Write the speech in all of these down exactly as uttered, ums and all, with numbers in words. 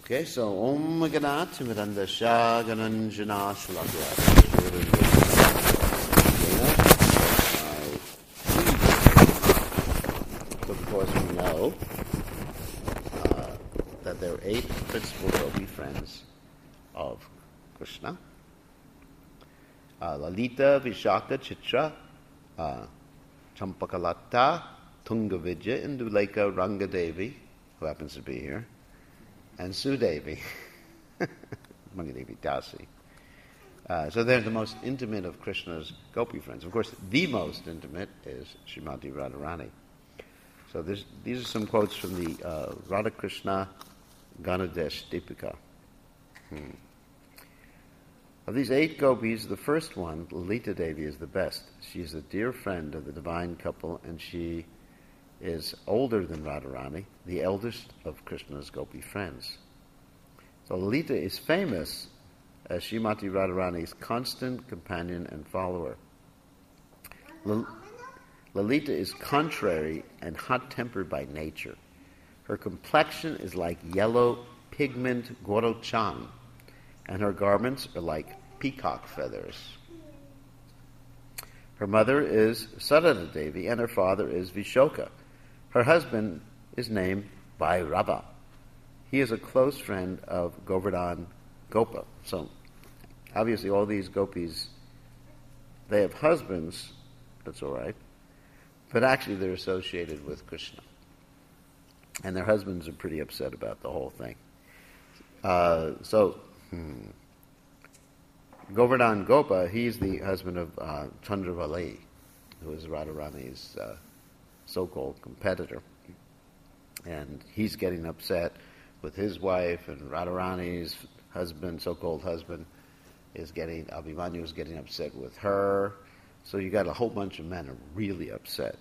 Okay, so Om Ganat Mirandasha Gananjana Shalakya. Of course, we know uh, that there are eight principal gopi friends of Krishna. Uh, Lalita, Vishaka, Chitra, uh, Champakalata, Tungavidya, Induleka, Rangadevi, who happens to be here, and Sudevi, Mangadevi Dasi. Uh, so they're the most intimate of Krishna's gopi friends. Of course, the most intimate is Srimati Radharani. So this, these are some quotes from the uh, Radha Krishna Ganadesh Deepika. Hmm. Of these eight gopis, the first one, Lalita Devi, is the best. She is a dear friend of the divine couple, and she is older than Radharani, the eldest of Krishna's gopi friends. So Lalita is famous as Srimati Radharani's constant companion and follower. L- Lalita is contrary and hot-tempered by nature. Her complexion is like yellow pigment gorochang, and her garments are like peacock feathers. Her mother is Sarada Devi, and her father is Vishoka. Her husband is named Bhairava. He is a close friend of Govardhan Gopa. So, obviously all these gopis, they have husbands, that's all right, but actually they're associated with Krishna. And their husbands are pretty upset about the whole thing. Uh, so, hmm, Govardhan Gopa, he's the husband of uh, Chandravali, who is Radharani's uh, so-called competitor. And he's getting upset with his wife, and Radharani's husband, so-called husband, is getting, Abhimanyu is getting upset with her. So you got a whole bunch of men are really upset.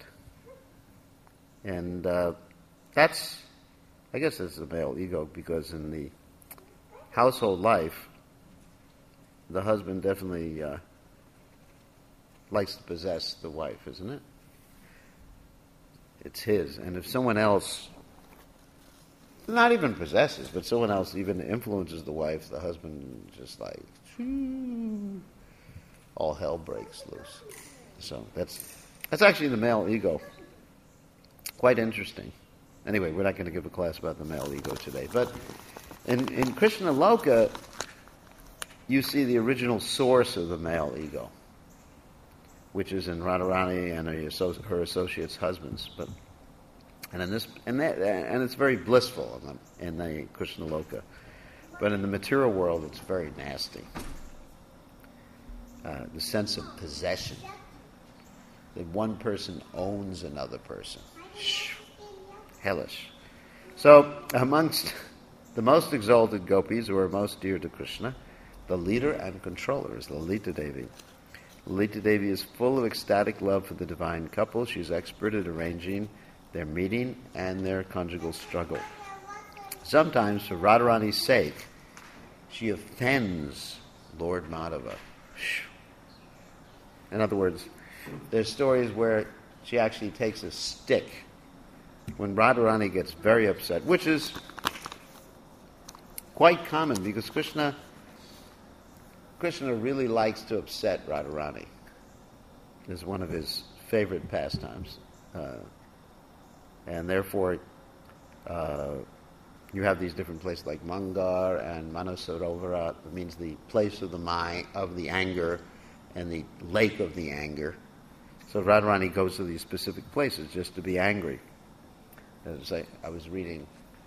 And uh, that's, I guess that's the male ego, because in the household life, the husband definitely uh, likes to possess the wife, isn't it? It's his. And if someone else, not even possesses, but someone else even influences the wife, the husband just like, all hell breaks loose. So that's that's actually the male ego. Quite interesting. Anyway, we're not going to give a class about the male ego today. But in, in Krishna Loka, you see the original source of the male ego, which is in Radharani and her, her associates' husbands. But and in this and that and it's very blissful in the, in the Krishna Loka. But in the material world, it's very nasty. Uh, the sense of possession, that one person owns another person. Shh. Hellish. So, amongst the most exalted gopis who are most dear to Krishna, the leader and controller is Lalita Devi. Lalita Devi is full of ecstatic love for the divine couple. She's expert at arranging their meeting and their conjugal struggle. Sometimes, for Radharani's sake, she offends Lord Madhava. In other words, there's stories where she actually takes a stick when Radharani gets very upset, which is quite common because Krishna Krishna really likes to upset Radharani. It's one of his favorite pastimes. Uh, and therefore, uh, you have these different places like Mangar and Manasarovara. It means the place of the mind, of the anger, and the lake of the anger. So Radharani goes to these specific places just to be angry. As I, I was reading,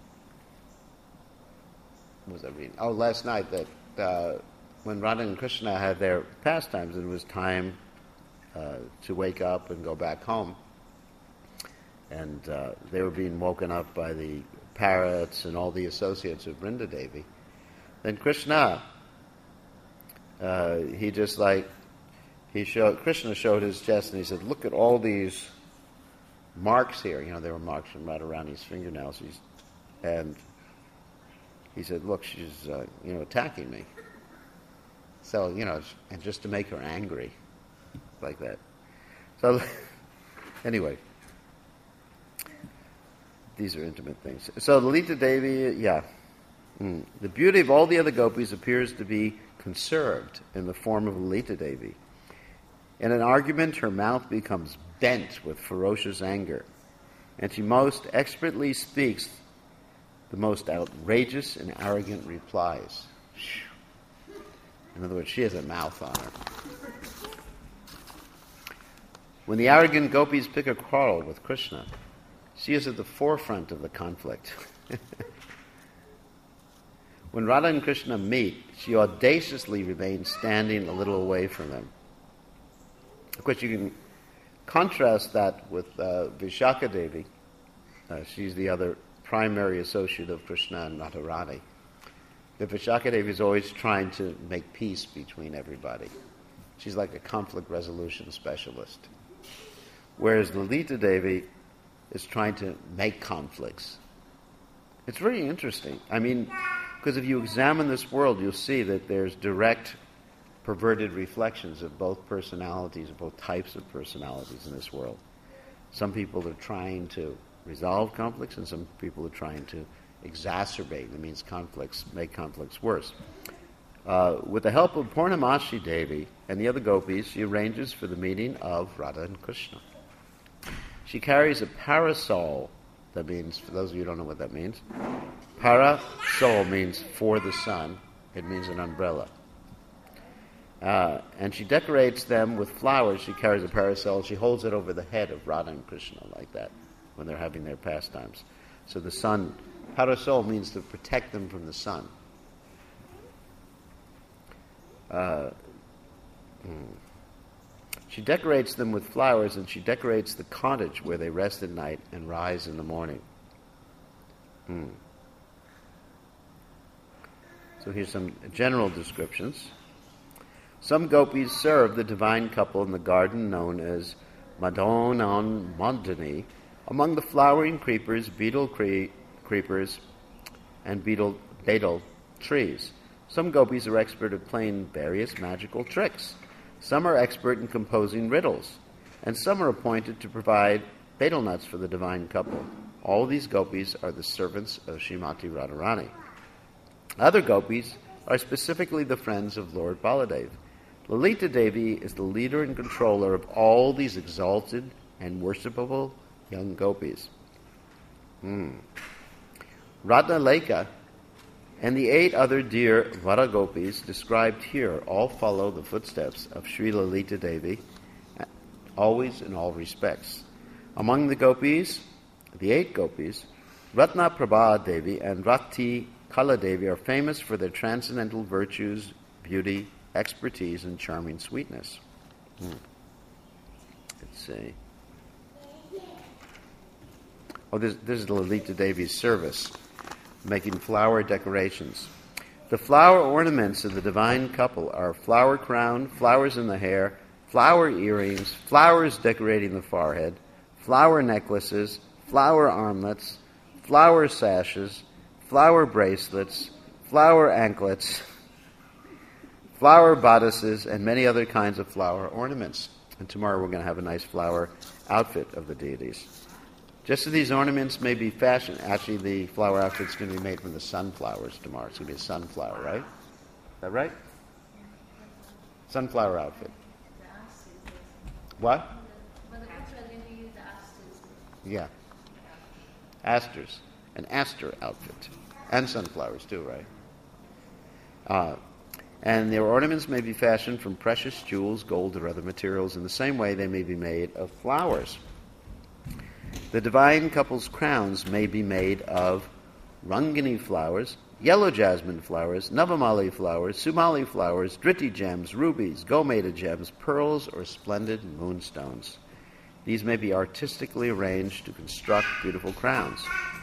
what was I reading? Oh, last night that uh, when Radha and Krishna had their pastimes, it was time uh, to wake up and go back home. And uh, they were being woken up by the parrots and all the associates of Vrinda Devi. Then Krishna, uh, he just like, he showed, Krishna showed his chest and he said, look at all these marks here. You know, there were marks from Radharani's fingernails. He's, and he said, look, she's, uh, you know, attacking me. So, you know, and just to make her angry, like that. So, anyway, these are intimate things. So, Lalita Devi, yeah, Hmm. The beauty of all the other gopis appears to be conserved in the form of Lalita Devi. In an argument, her mouth becomes bent with ferocious anger, and she most expertly speaks the most outrageous and arrogant replies. In other words, she has a mouth on her. When the arrogant gopis pick a quarrel with Krishna, she is at the forefront of the conflict. When Radha and Krishna meet, she audaciously remains standing a little away from them. Of course, you can contrast that with uh, Vishaka Devi. Uh, she's the other primary associate of Krishna and Radharani. The Vishaka Devi is always trying to make peace between everybody. She's like a conflict resolution specialist. Whereas Lalita Devi is trying to make conflicts. It's very interesting. I mean, because if you examine this world, you'll see that there's direct perverted reflections of both personalities, of both types of personalities in this world. Some people are trying to resolve conflicts, and some people are trying to exacerbate. That means conflicts, make conflicts worse. Uh, with the help of Purnamashi Devi and the other gopis, she arranges for the meeting of Radha and Krishna. She carries a parasol. That means, for those of you who don't know what that means, parasol means for the sun. It means an umbrella. Uh, and she decorates them with flowers. She carries a parasol. She holds it over the head of Radha and Krishna like that when they're having their pastimes. So the sun, parasol means to protect them from the sun. Uh, hmm. She decorates them with flowers, and she decorates the cottage where they rest at night and rise in the morning. Hmm. So here's some general descriptions. Some gopis serve the divine couple in the garden known as Madonan Mandani, among the flowering creepers, beetle cre- creepers, and beetle, betel trees. Some gopis are expert at playing various magical tricks. Some are expert in composing riddles, and some are appointed to provide betel nuts for the divine couple. All these gopis are the servants of Srimati Radharani. Other gopis are specifically the friends of Lord Baladev. Lalita Devi is the leader and controller of all these exalted and worshipable young gopis. Hmm. Radha Lekha and the eight other dear Vara gopis described here all follow the footsteps of Sri Lalita Devi, always in all respects. Among the gopis, the eight gopis, Ratna Prabha Devi and Rati Kala Devi are famous for their transcendental virtues, beauty, expertise, and charming sweetness. Hmm. Let's see. Oh, this, this is Lalita Devi's service, making flower decorations. The flower ornaments of the divine couple are flower crown, flowers in the hair, flower earrings, flowers decorating the forehead, flower necklaces, flower armlets, flower sashes, flower bracelets, flower anklets, flower bodices, and many other kinds of flower ornaments. And tomorrow we're going to have a nice flower outfit of the deities. Just as these ornaments may be fashioned, actually the flower outfit's going to be made from the sunflowers tomorrow. It's going to be a sunflower, right? Is that right? Sunflower outfit. What? Yeah. Asters. An aster outfit. And sunflowers too, right? Uh, and their ornaments may be fashioned from precious jewels, gold, or other materials. In the same way, they may be made of flowers. The divine couple's crowns may be made of Rangini flowers, yellow jasmine flowers, Navamali flowers, Sumali flowers, Dhriti gems, rubies, Gometa gems, pearls, or splendid moonstones. These may be artistically arranged to construct beautiful crowns.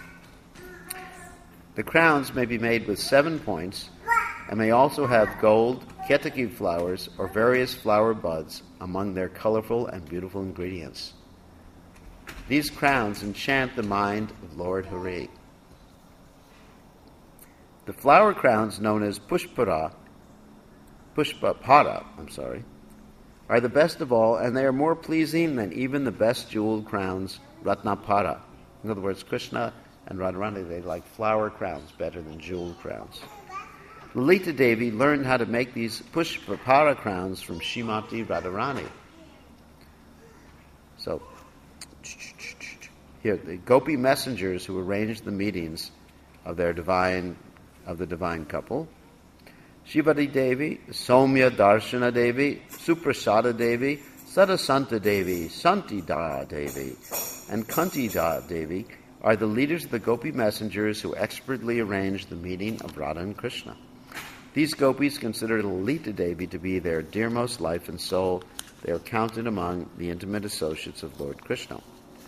The crowns may be made with seven points and may also have gold, ketaki flowers, or various flower buds among their colorful and beautiful ingredients. These crowns enchant the mind of Lord Hari. The flower crowns known as Pushpara, Pushpapara, I'm sorry, are the best of all, and they are more pleasing than even the best jeweled crowns, Ratnapara. In other words, Krishna and Radharani, they like flower crowns better than jewel crowns. Lalita Devi learned how to make these Pushpapara crowns from Srimati Radharani. So, here, the Gopi messengers who arranged the meetings of their divine, of the divine couple, Shivati Devi, Somya Darshana Devi, Suprasada Devi, Sadasanta Devi, Santida Devi, and Kantija Devi are the leaders of the Gopi messengers who expertly arranged the meeting of Radha and Krishna. These gopis consider Lalita Devi to be their dearmost life and soul. They are counted among the intimate associates of Lord Krishna.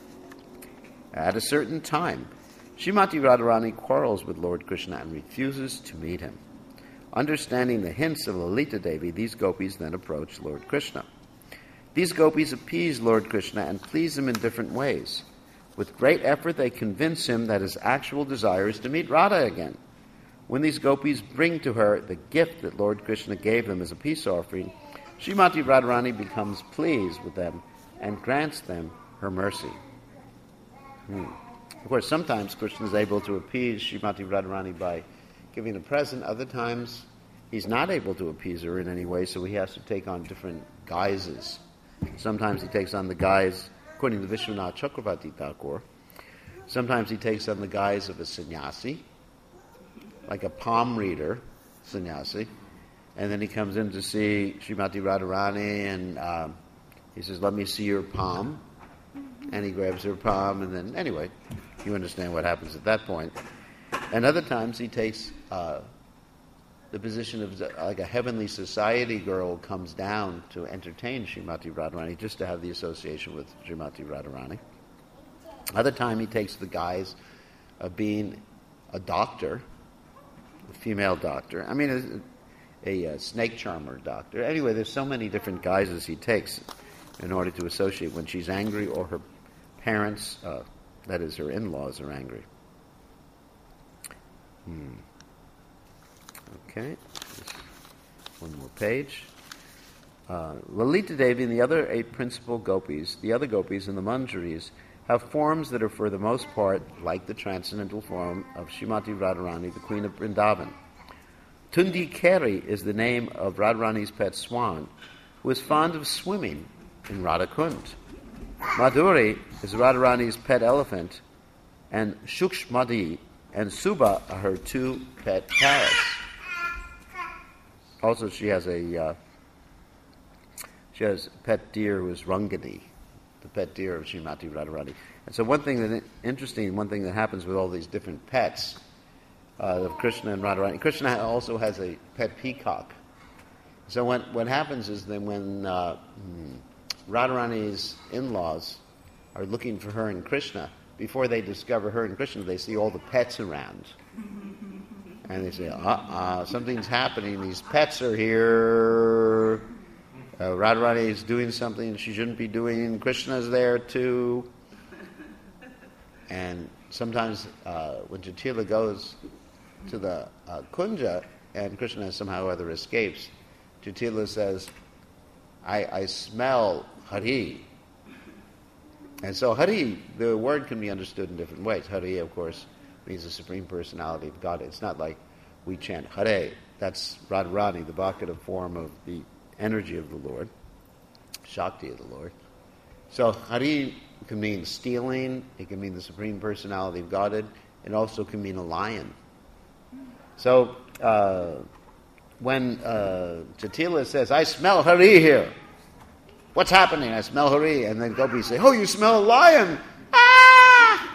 At a certain time, Srimati Radharani quarrels with Lord Krishna and refuses to meet him. Understanding the hints of Lalita Devi, these gopis then approach Lord Krishna. These gopis appease Lord Krishna and please him in different ways. With great effort, they convince him that his actual desire is to meet Radha again. When these gopis bring to her the gift that Lord Krishna gave them as a peace offering, Srimati Radharani becomes pleased with them and grants them her mercy. Hmm. Of course, sometimes Krishna is able to appease Srimati Radharani by giving a present. Other times, he's not able to appease her in any way, so he has to take on different guises. Sometimes he takes on the guise, according to Vishwanath Chakravarti Thakur, sometimes he takes on the guise of a sannyasi, like a palm reader sannyasi, and then he comes in to see Srimati Radharani, and uh, he says, "Let me see your palm," and he grabs her palm, and then, anyway, you understand what happens at that point. And other times he takes uh, the position of like a heavenly society girl comes down to entertain Srimati Radharani, just to have the association with Srimati Radharani. Other time he takes the guise of being a doctor, a female doctor. I mean, a, a, a snake charmer doctor. Anyway, there's so many different guises he takes in order to associate when she's angry or her parents, uh, that is, her in-laws, are angry. Hmm. Okay, just one more page. Uh, Lalita Devi and the other eight principal gopis, the other gopis and the manjaris, have forms that are for the most part like the transcendental form of Srimati Radharani, the Queen of Vrindavan. Tundi Keri is the name of Radharani's pet swan, who is fond of swimming in Radha Kund. Madhuri is Radharani's pet elephant, and Shukshmati and Subha are her two pet parrots. Also, she has a uh, she has a pet deer who is Rangani, the pet deer of Srimati Radharani. And so, one thing that interesting, one thing that happens with all these different pets uh, of Krishna and Radharani. Krishna also has a pet peacock. So, when, what happens is that when uh, Radharani's in-laws are looking for her and Krishna, before they discover her and Krishna, they see all the pets around. And they say, uh-uh, something's happening. These pets are here. Uh, Radharani is doing something she shouldn't be doing. Krishna's there too. And sometimes uh, when Jatila goes to the uh, Kunja and Krishna somehow or other escapes, Jatila says, I, I smell Hari. And so Hari, the word can be understood in different ways. Hari, of course, means the Supreme Personality of God. It's not like we chant Hare. That's Radharani, the vocative form of the energy of the Lord, Shakti of the Lord. So Hari can mean stealing. It can mean the Supreme Personality of Godhead. It also can mean a lion. So uh, when uh, Jatila says, I smell Hari here. What's happening? I smell Hari. And then gopis say, oh, you smell a lion. Ah!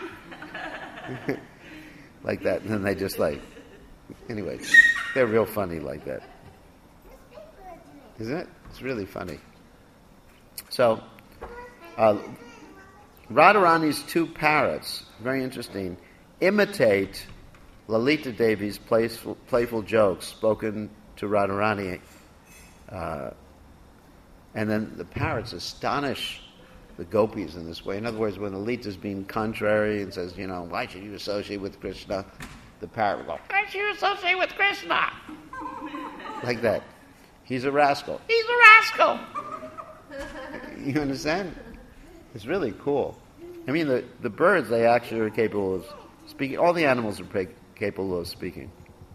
Like that. And then they just like, anyway, they're real funny like that. Isn't it? It's really funny. So, uh, Radharani's two parrots, very interesting, imitate Lalita Devi's playful, playful jokes spoken to Radharani. Uh, and then the parrots astonish the gopis in this way. In other words, when Lalita is being contrary and says, you know, why should you associate with Krishna? The parrot will go, why should you associate with Krishna? Like that. He's a rascal. He's a rascal! You understand? It's really cool. I mean, the, the birds, they actually are capable of Speaking, all the animals are pa- capable of speaking.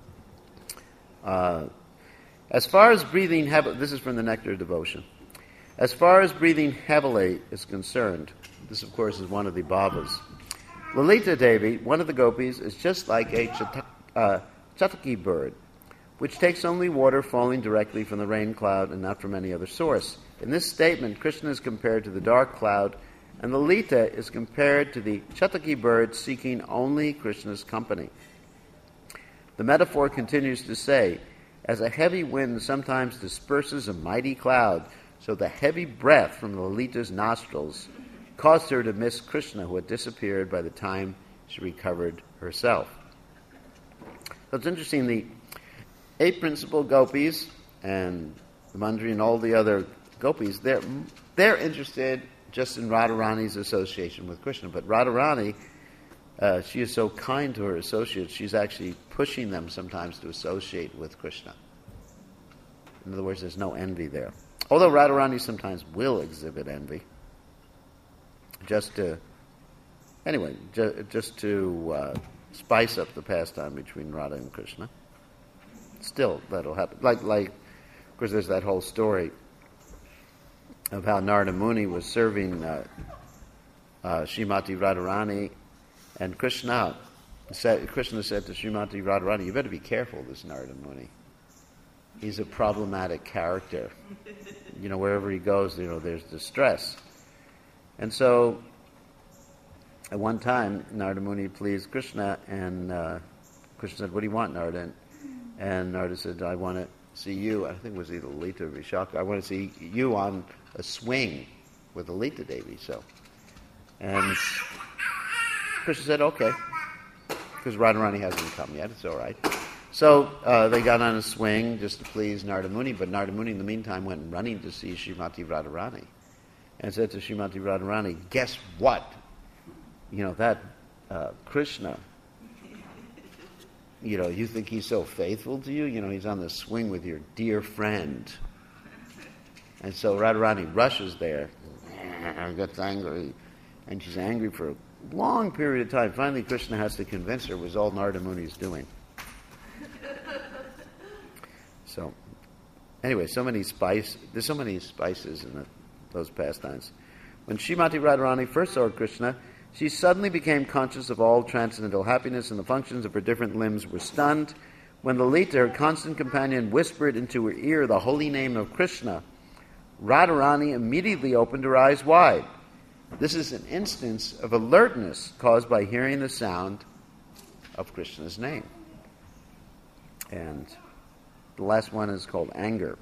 Uh, as far as breathing heavily, this is from the Nectar of Devotion. As far as breathing heavily is concerned, this of course is one of the bhavas. Lalita Devi, one of the gopis, is just like a chata- uh, chataki bird, which takes only water falling directly from the rain cloud and not from any other source. In this statement, Krishna is compared to the dark cloud, and Lalita is compared to the chataki bird seeking only Krishna's company. The metaphor continues to say, as a heavy wind sometimes disperses a mighty cloud, so the heavy breath from Lalita's nostrils caused her to miss Krishna, who had disappeared by the time she recovered herself. So it's interesting, the eight principal gopis and the Mandri and all the other gopis, they're, they're interested just in Radharani's association with Krishna. But Radharani, uh, she is so kind to her associates, she's actually pushing them sometimes to associate with Krishna. In other words, there's no envy there. Although Radharani sometimes will exhibit envy. Just to, anyway, ju- just to uh, spice up the pastime between Radha and Krishna. Still, that'll happen. Like, like, of course, there's that whole story of how Narada Muni was serving uh, uh, Srimati Radharani, and Krishna said, Krishna said to Srimati Radharani, "You better be careful, this Narada Muni. He's a problematic character. You know, wherever he goes, you know, there's distress." And so, at one time, Narada Muni pleased Krishna, and uh, Krishna said, "What do you want, Narada?" And Narada said, "I want to see you." I think it was either Lalita or Vishaka. "I want to see you on a swing with Lalita Devi." So, and Krishna said, "Okay," because Radharani hasn't come yet. It's all right. So uh, they got on a swing just to please Narada Muni, but Narada Muni in the meantime went running to see Srimati Radharani and said to Srimati Radharani, "Guess what? You know, that uh, Krishna, you know, you think he's so faithful to you? You know, he's on the swing with your dear friend." And so Radharani rushes there and gets angry, and she's angry for a long period of time. Finally, Krishna has to convince her it was all Narada Muni's doing. So, anyway, so many spice. There's so many spices in the, those pastimes. When Srimati Radharani first saw Krishna, she suddenly became conscious of all transcendental happiness, and the functions of her different limbs were stunned. When Lalita, her constant companion, whispered into her ear the holy name of Krishna, Radharani immediately opened her eyes wide. This is an instance of alertness caused by hearing the sound of Krishna's name. And the last one is called anger.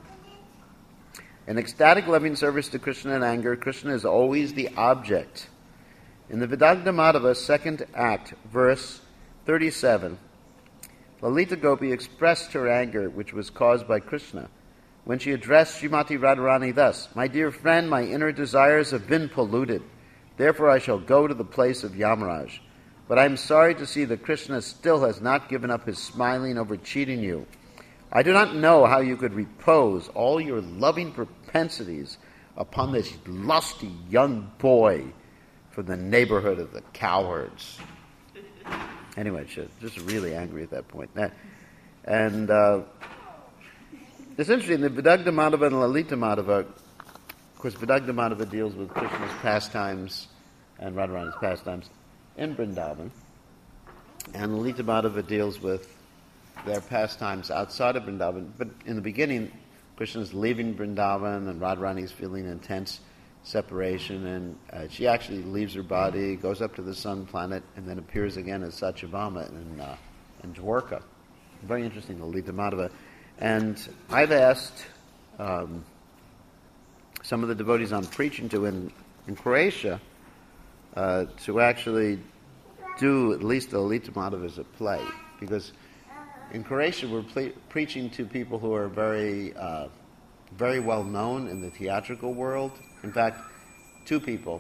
In ecstatic loving service to Krishna and anger, Krishna is always the object. In the Vidagdha Madhava second act, verse thirty-seven, Lalita Gopi expressed her anger, which was caused by Krishna, when she addressed Srimati Radharani thus, "My dear friend, my inner desires have been polluted. Therefore I shall go to the place of Yamaraj. But I am sorry to see that Krishna still has not given up his smiling over cheating you. I do not know how you could repose all your loving propensities upon this lusty young boy from the neighborhood of the cowherds." Anyway, she's just really angry at that point. And uh, it's interesting, the Vidagdha Madhava and Lalita Madhava, of course, Vidagdha Madhava deals with Krishna's pastimes and Radharani's pastimes in Vrindavan, and Lalita Madhava deals with their pastimes outside of Vrindavan. But in the beginning, Krishna is leaving Vrindavan, and Radharani is feeling intense separation, and uh, she actually leaves her body, goes up to the sun planet, and then appears again as Satyabhama in, uh, in Dwarka. Very interesting, Lalita Madhava. And I've asked um, some of the devotees I'm preaching to in, in Croatia uh, to actually do at least the Lalita Madhava as a play, because in Croatia we're ple- preaching to people who are very, uh, very well known in the theatrical world. In fact, two people,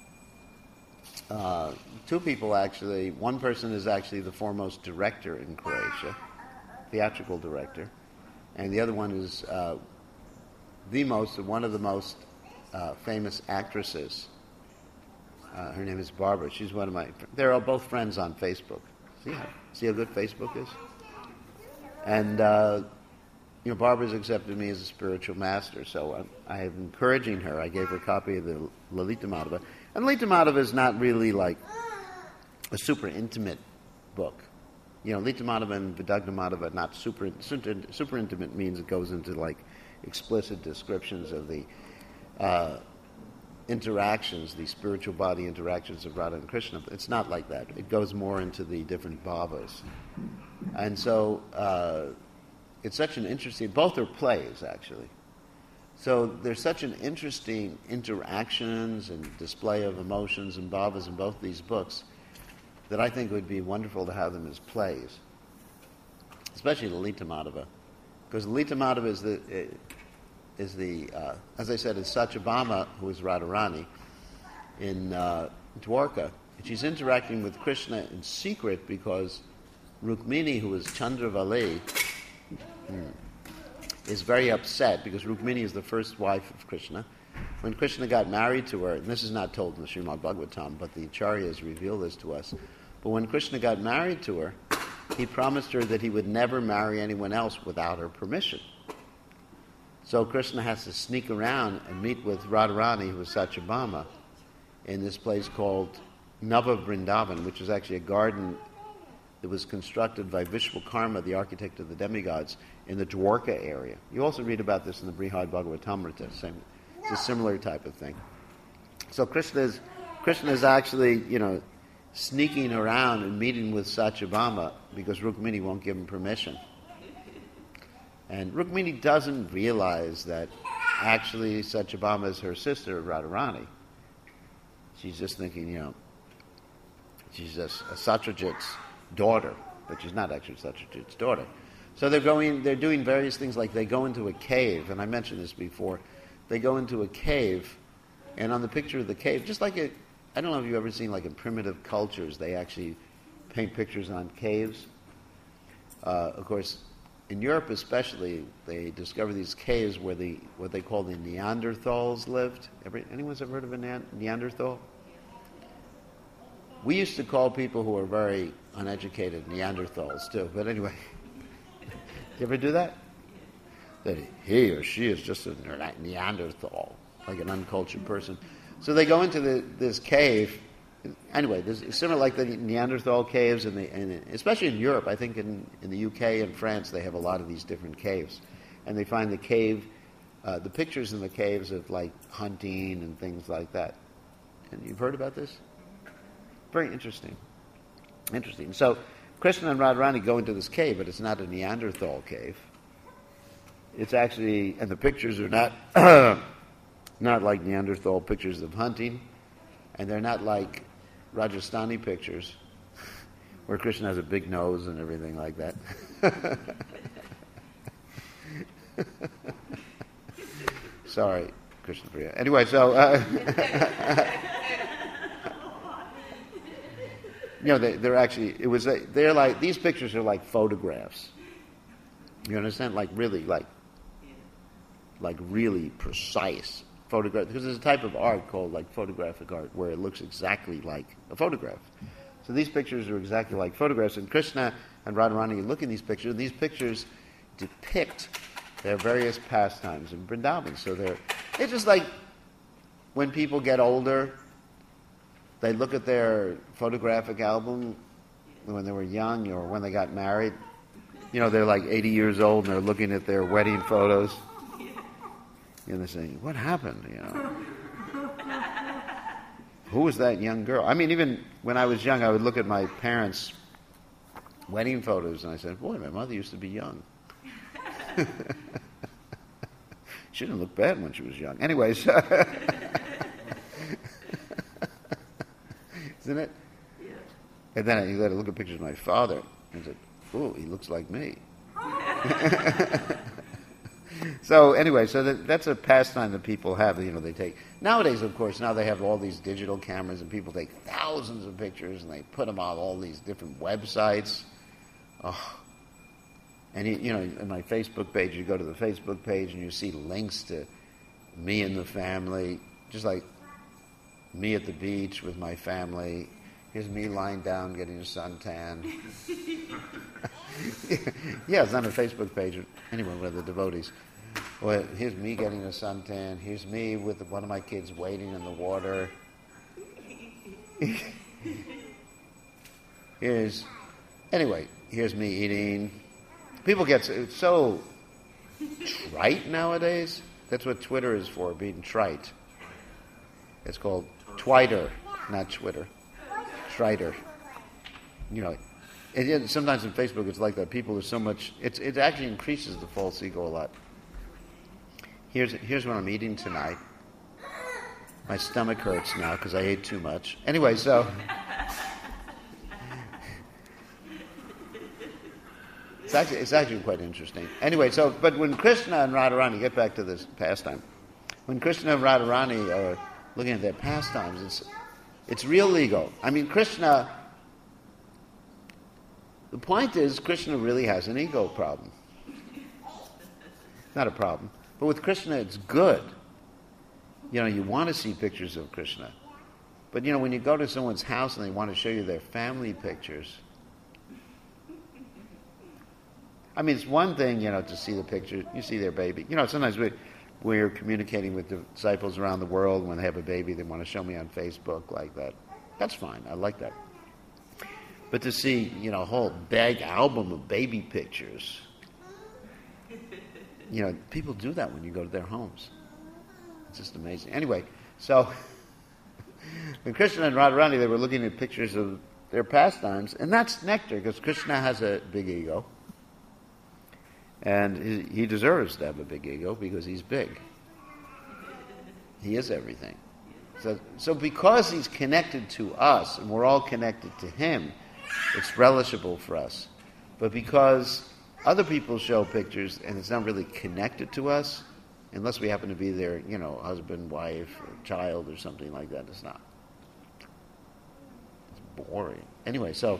uh, two people actually, one person is actually the foremost director in Croatia, theatrical director, and the other one is uh, the most, one of the most uh, famous actresses Uh, her name is Barbara. She's one of my. They're all both friends on Facebook. See how see how good Facebook is. And uh, you know, Barbara's accepted me as a spiritual master, so I'm, I'm encouraging her. I gave her a copy of the Lalita Madhava, and Lalita Madhava is not really like a super intimate book. You know, Lalita Madhava and Vidagna Madhava are not super, super super intimate. Means it goes into like explicit descriptions of the uh, interactions, the spiritual body interactions of Radha and Krishna. It's not like that. It goes more into the different bhavas. And so uh, it's such an interesting, both are plays actually. So there's such an interesting interactions and display of emotions and bhavas in both these books that I think it would be wonderful to have them as plays, especially Lalita Madhava. Because Lalita Madhava is the, is the uh, as I said, is Satyabhama, who is Radharani, in uh, Dwarka. And she's interacting with Krishna in secret because Rukmini, who is Chandravali, hmm, is very upset because Rukmini is the first wife of Krishna. When Krishna got married to her, and this is not told in the Srimad Bhagavatam, but the Acharyas reveal this to us, but when Krishna got married to her, he promised her that he would never marry anyone else without her permission. So Krishna has to sneak around and meet with Radharani, who is Satyabhama, in this place called Nava Vrindavan, which is actually a garden that was constructed by Vishwakarma, the architect of the demigods, in the Dwarka area. You also read about this in the Brihad Bhagavatamrita. Same, it's a similar type of thing. So Krishna is, Krishna is actually, you know, sneaking around and meeting with Satyabhama because Rukmini won't give him permission. And Rukmini doesn't realize that actually Satyabhama is her sister, Radharani. She's just thinking, you know, she's just a Satyajit's daughter, but she's not actually Satyajit's daughter. So they're going, they're doing various things, like they go into a cave, and I mentioned this before. They go into a cave, and on the picture of the cave, just like a, I don't know if you've ever seen, like in primitive cultures, they actually paint pictures on caves. Uh, of course, in Europe especially, they discover these caves where the what they call the Neanderthals lived. Ever, anyone's ever heard of a Nean- Neanderthal? We used to call people who are very uneducated Neanderthals too, but anyway. You ever do that? That he or she is just a Neanderthal, like an uncultured person. So they go into the, this cave. Anyway, this is similar like the Neanderthal caves, in the, and especially in Europe. I think in, in the U K and France they have a lot of these different caves. And they find the cave, uh, the pictures in the caves of like hunting and things like that. And you've heard about this? Very interesting. Interesting. So Krishna and Radharani go into this cave, but it's not a Neanderthal cave. It's actually, and the pictures are not not like Neanderthal pictures of hunting, and they're not like Rajasthani pictures where Krishna has a big nose and everything like that. Sorry, Krishna Priya. Anyway, so uh, you know, they, they're actually, it was, a, they're like, these pictures are like photographs. You understand? Like really, like, like really precise photograph. Because there's a type of art called like photographic art where it looks exactly like a photograph. So these pictures are exactly like photographs. And Krishna and Radharani look at these pictures, and these pictures depict their various pastimes in Vrindavan. So they're, it's just like when people get older, they look at their photographic album when they were young or when they got married. You know, they're like eighty years old and they're looking at their wedding photos. And they're saying, what happened, you know? Who was that young girl? I mean, even when I was young, I would look at my parents' wedding photos and I said, boy, my mother used to be young. She didn't look bad when she was young. Anyways. Isn't it? Yeah. And then I you let her look at pictures of my father and said, oh, he looks like me. So anyway, so that, that's a pastime that people have, you know, they take. Nowadays, of course, now they have all these digital cameras and people take thousands of pictures and they put them on all these different websites. Oh. And, you, you know, in my Facebook page, you go to the Facebook page and you see links to me and the family, just like me at the beach with my family. Here's me lying down getting a suntan. Yeah, it's on a Facebook page. Anyway, with the devotees. Well, here's me getting a suntan. Here's me with one of my kids wading in the water. Here's, anyway, here's me eating. People get so, so trite nowadays. That's what Twitter is for, being trite. It's called Twiter, not Twitter. Triter. You know, and yet sometimes on Facebook it's like that. People are so much. It's it actually increases the false ego a lot. Here's here's what I'm eating tonight. My stomach hurts now because I ate too much. Anyway, so it's actually it's actually quite interesting. Anyway, so but when Krishna and Radharani, get back to this pastime, when Krishna and Radharani are looking at their pastimes, it's it's real ego. I mean, Krishna. The point is, Krishna really has an ego problem. Not a problem. But with Krishna, it's good. You know, you want to see pictures of Krishna. But, you know, when you go to someone's house and they want to show you their family pictures, I mean, it's one thing, you know, to see the picture. You see their baby. You know, sometimes we, we're communicating with disciples around the world. When they have a baby, they want to show me on Facebook like that. That's fine. I like that. But to see, you know, a whole bag album of baby pictures, you know, people do that when you go to their homes. It's just amazing. Anyway, so when Krishna and Radharani, they were looking at pictures of their pastimes, and that's nectar, because Krishna has a big ego, and he, he deserves to have a big ego because he's big. He is everything. So, so because he's connected to us, and we're all connected to him, it's relishable for us. But because other people show pictures and it's not really connected to us, unless we happen to be their, you know, husband, wife, or child, or something like that, it's not. It's boring. Anyway, so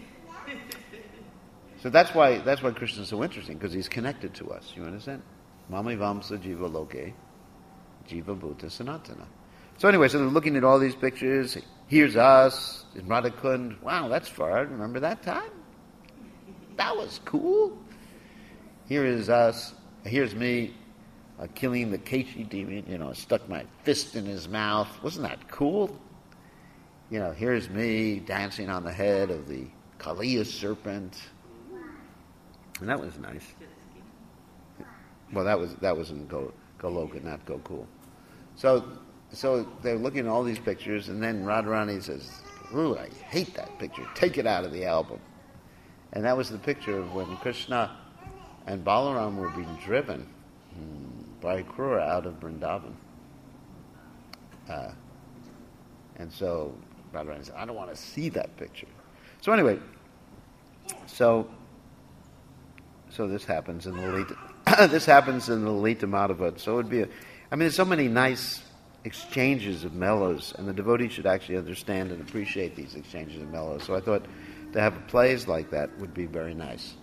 so that's why that's why Krishna is so interesting, because he's connected to us. You understand? Mami Vamsa Jiva Loke, Jiva Bhuta Sanatana. So anyway, so they're looking at all these pictures. Here's us in Radhakund. Wow, that's far. Remember that time? That was cool. Here is us. Here's me uh, killing the Keshi demon. You know, I stuck my fist in his mouth. Wasn't that cool? You know, here's me dancing on the head of the Kaliya serpent. And that was nice. Well, that was that was in Go, Goloka, not Gokul. So... So they're looking at all these pictures, and then Radharani says, "Ooh, I hate that picture. Take it out of the album." And that was the picture of when Krishna and Balaram were being driven by Krura out of Vrindavan. Uh, and so Radharani said, "I don't want to see that picture." So anyway, so so this happens in the Lalita, this happens in the Lalita Madhava. So it would be, a, I mean, there's so many nice exchanges of mellows, and the devotee should actually understand and appreciate these exchanges of mellows. So I thought to have plays like that would be very nice.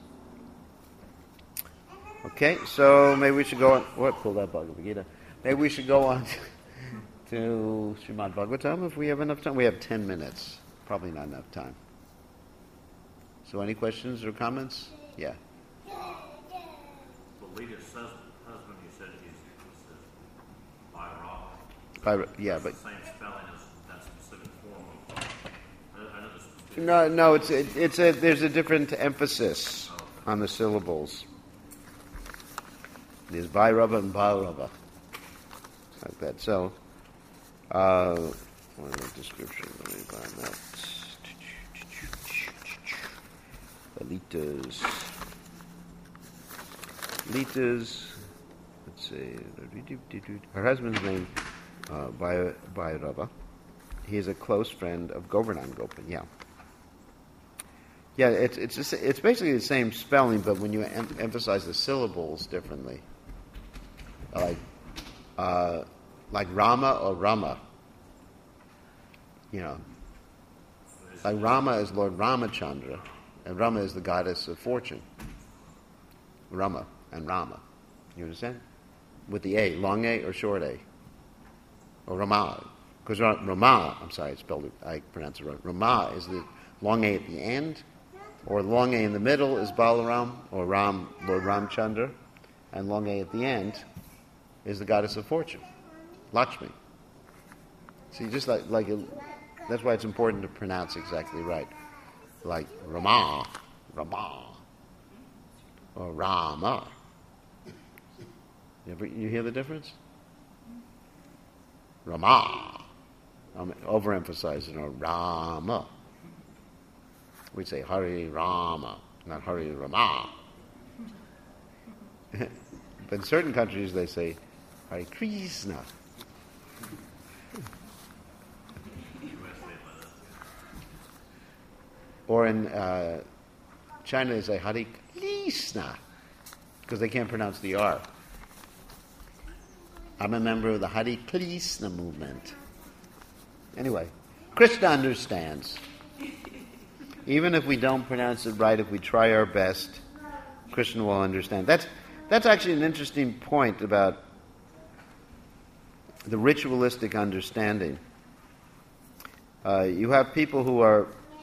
Okay, so maybe we should go on. What? Pull that Bhagavad Gita. Maybe we should go on to Srimad Bhagavatam if we have enough time. We have ten minutes. Probably not enough time. So any questions or comments? Yeah. Lalita's husband, you said he's, he's Bhairava. By, yeah, but It's the same spelling as that specific form of. I, I know this is no, no. It's it, it's a there's a different emphasis on the syllables. There's Bhairava and Bhairava, like that. So, uh, what is the description? Let me find that. Lalitas. Lalitas. Let's see. Her husband's name, uh, Bhairava. He is a close friend of Govardhan Gopan. Yeah. Yeah, it's it's it's basically the same spelling, but when you em- emphasize the syllables differently, like uh, like Rama or Rama. You know, like Rama is Lord Ramachandra, and Rama is the goddess of fortune. Rama and Rama, you understand? With the A, long A or short A, or Rama, because Rama, I'm sorry, I spelled it, I pronounced it wrong. Rama is the long A at the end, or long A in the middle is Balaram, or Ram, Lord Ramchandra, and long A at the end is the goddess of fortune, Lakshmi. See, just like, like it, that's why it's important to pronounce exactly right. Like Rama, Rama, or Rama. You, ever, you hear the difference? Rama. I'm overemphasizing, or Rama. We say Hari Rama, not Hari Rama. But in certain countries they say Hare Krishna. Or in uh, China they say Hare Krishna because they can't pronounce the R. I'm a member of the Hare Krishna movement. Anyway, Krishna understands. Even if we don't pronounce it right, if we try our best, Krishna will understand. That's that's actually an interesting point about the ritualistic understanding. Uh, you have people who are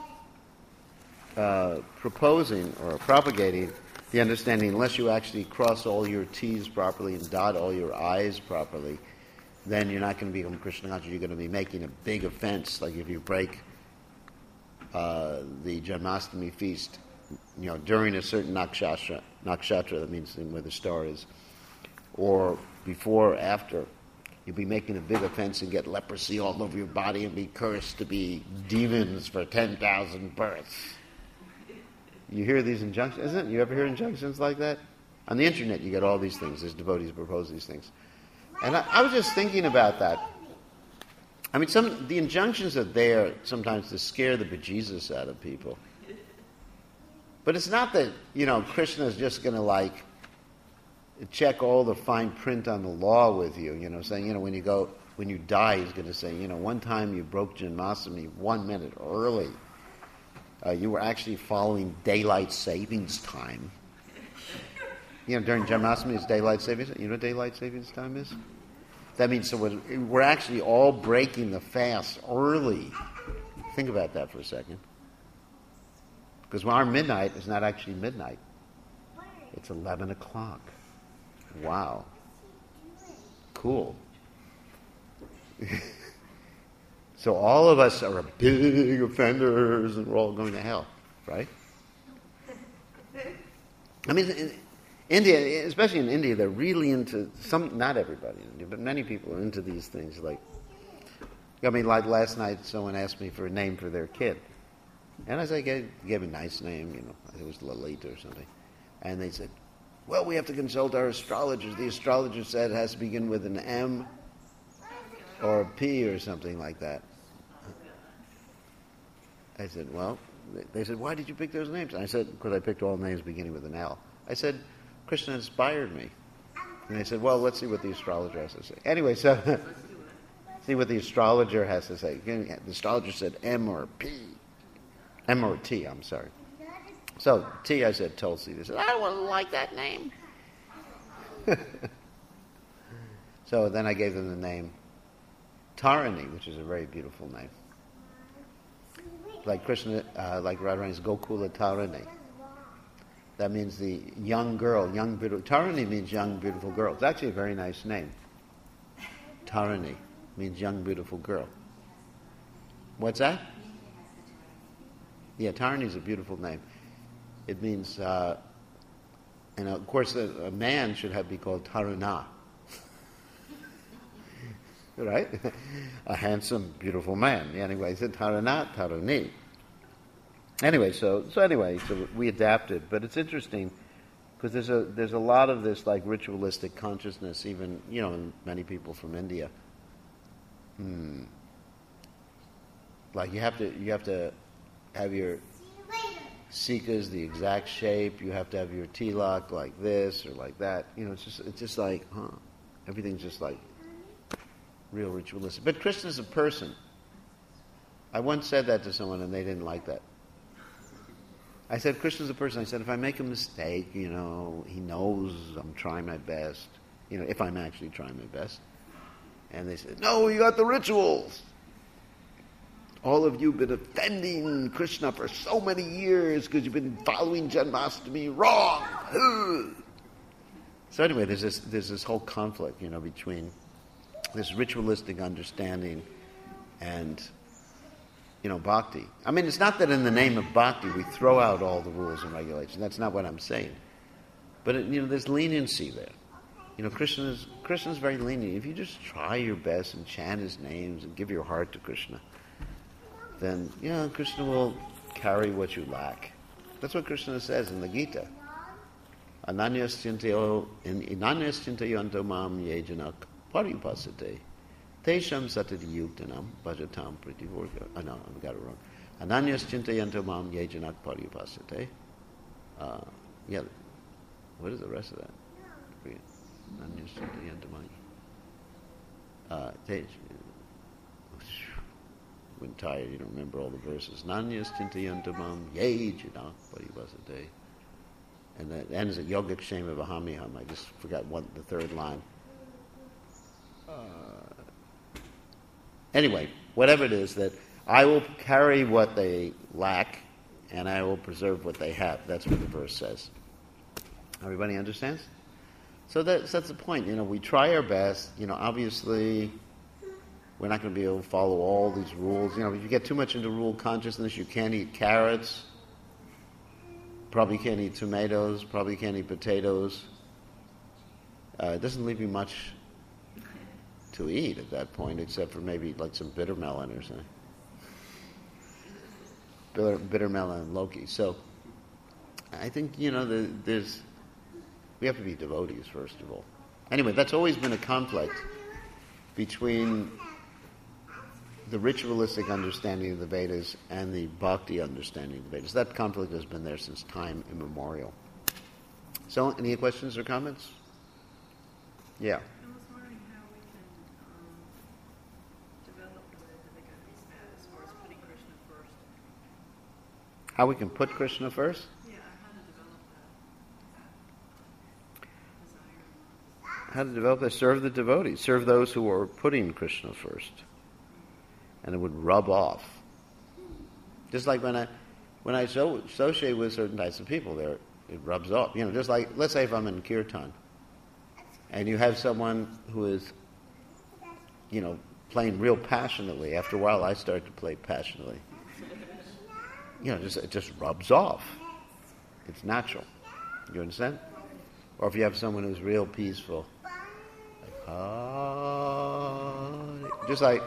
uh, proposing or propagating the understanding, unless you actually cross all your T's properly and dot all your I's properly, then you're not going to become Krishna conscious. You're going to be making a big offense, like if you break uh, the Janmashtami feast, you know, during a certain nakshatra, nakshatra, that means where the star is, or before or after, you'll be making a big offense and get leprosy all over your body and be cursed to be demons for ten thousand births. You hear these injunctions, isn't it? You ever hear injunctions like that? On the internet, you get all these things. There's devotees who propose these things. And I, I was just thinking about that. I mean, some the injunctions are there sometimes to scare the bejesus out of people. But it's not that, you know, Krishna's just going to, like, check all the fine print on the law with you, you know, saying, you know, when you go, when you die, he's going to say, you know, one time you broke Janmashtami one minute early. Uh, you were actually following daylight savings time. You know, during Janmashtami, it's daylight savings. You know what daylight savings time is? That means so we're, we're actually all breaking the fast early. Think about that for a second. Because our midnight is not actually midnight. It's eleven o'clock. Wow. Cool. So all of us are big offenders and we're all going to hell, right? I mean, in India, especially in India, they're really into, some, not everybody in India, but many people are into these things. Like, I mean, like last night someone asked me for a name for their kid. And I said, gave, gave a nice name, you know, I think it was Lalita or something. And they said, well, we have to consult our astrologers. The astrologer said it has to begin with an M or a P or something like that. I said, well, they said, why did you pick those names? And I said, because I picked all names beginning with an L. I said, Krishna inspired me. And they said, well, let's see what the astrologer has to say. Anyway, so see what the astrologer has to say. The astrologer said M or P. M or T, I'm sorry. So, T, I said Tulsi. They said, I don't like that name. So then I gave them the name Tarini, which is a very beautiful name. Like Krishna, uh, like Radharani's Gokula Tarini. That means the young girl, young beautiful. Tarini means young beautiful girl. It's actually a very nice name. Tarini means young beautiful girl. What's that? Yeah, Tarini is a beautiful name. It means, uh, and of course, a, a man should have be called Taruna. Right? A handsome, beautiful man. Anyway, he said Taruna, Taruni. Anyway, so so anyway, so we adapted, but it's interesting because there's a there's a lot of this like ritualistic consciousness, even you know, in many people from India. Hmm. Like you have to you have to have your sikas the exact shape. You have to have your tilak like this or like that. You know, it's just it's just like, huh? Everything's just like real ritualistic. But Krishna's a person. I once said that to someone and they didn't like that. I said, Krishna's a person. I said, if I make a mistake, you know, he knows I'm trying my best. You know, if I'm actually trying my best. And they said, no, you got the rituals. all of you have been offending Krishna for so many years because you've been following Janmashtami wrong. So anyway, there's this, there's this whole conflict, you know, between this ritualistic understanding and, you know, bhakti. I mean, it's not that in the name of bhakti we throw out all the rules and regulations. That's not what I'm saying. But, it, you know, there's leniency there. You know, Krishna is, Krishna is very lenient. If you just try your best and chant his names and give your heart to Krishna, then, you know, Krishna will carry what you lack. That's what Krishna says in the Gita. Ananyas chintayo yanto mam yejanak paripasate tesham satati yuktanam bhajatam pritivorga. Oh, no, I got it wrong. Ananyas chintayanto mam yejanak paripasate. Uh, yeah, what is the rest of that? Ananyas chintayanto mam. Uh, when tired, you don't remember all the verses. Nanyas chintayanto mam yejanak paripasate. And that ends at Yoga Kshema Vahamiham. I just forgot one, the third line. Uh, anyway, whatever it is, that I will carry what they lack and I will preserve what they have. That's what the verse says. Everybody understands? So that's, that's the point. You know, we try our best. You know, obviously, we're not going to be able to follow all these rules. You know, if you get too much into rule consciousness, you can't eat carrots. Probably can't eat tomatoes, probably can't eat potatoes. Uh, it doesn't leave you much to eat at that point, except for maybe like some bitter melon or something. Bitter, bitter melon and Loki. So I think, you know, the, there's, we have to be devotees, first of all. Anyway, that's always been a conflict between the ritualistic understanding of the Vedas and the bhakti understanding of the Vedas. That conflict has been there since time immemorial. So, any questions or comments? Yeah. I was wondering how we can um, develop the Vigathismat as far as putting Krishna first. How we can put Krishna first? Yeah, how to develop that, that desire. How to develop that? Serve the devotees. Serve those who are putting Krishna first. And it would rub off. Just like when I when I so, associate with certain types of people, there it rubs off. You know, just like, let's say if I'm in kirtan, and you have someone who is, you know, playing real passionately. After a while, I start to play passionately. You know, just it just rubs off. It's natural. You understand? Or if you have someone who's real peaceful, like, ah, just like.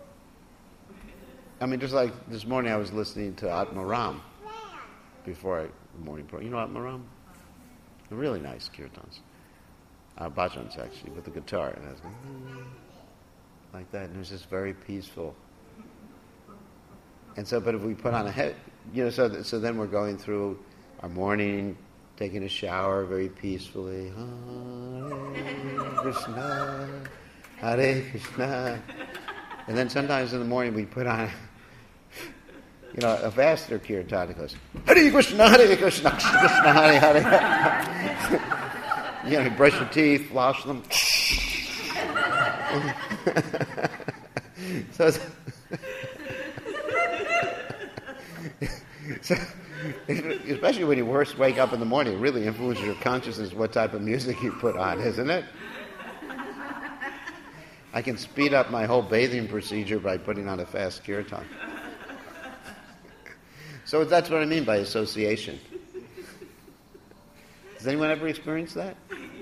I mean, just like this morning I was listening to Atmaram before I, the morning program. You know Atmaram? They're really nice kirtans. Uh, bhajans, actually, with the guitar. And I was going, mm, like that. And it was just very peaceful. And so, but if we put on a head, you know, so, th- so then we're going through our morning, taking a shower very peacefully. Hare Krishna, Hare Krishna. And then sometimes in the morning we put on, you know, a faster kirtan. It goes, Hare Krishna, Hare Krishna, Krishna Hare Hare. You know, you brush your teeth, floss them. so, so, especially when you first wake up in the morning, it really influences your consciousness what type of music you put on, isn't it? I can speed up my whole bathing procedure by putting on a fast kirtan. So that's what I mean by association. Has anyone ever experienced that?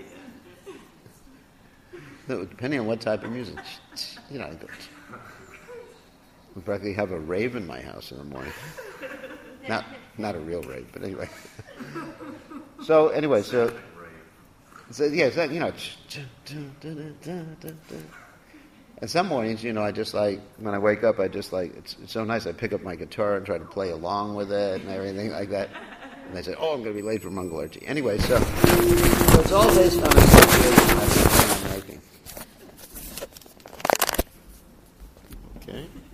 No, depending on what type of music. You know, I go, we practically have a rave in my house in the morning. Not not a real rave, but anyway. So anyway, so, so yeah, so, you know, and some mornings, you know, I just like, when I wake up, I just like, it's, it's so nice, I pick up my guitar and try to play along with it and everything like that. And they say, oh, I'm going to be late for Mangalarti. Anyway, so, so it's all based on association. That's the point I'm making. Okay?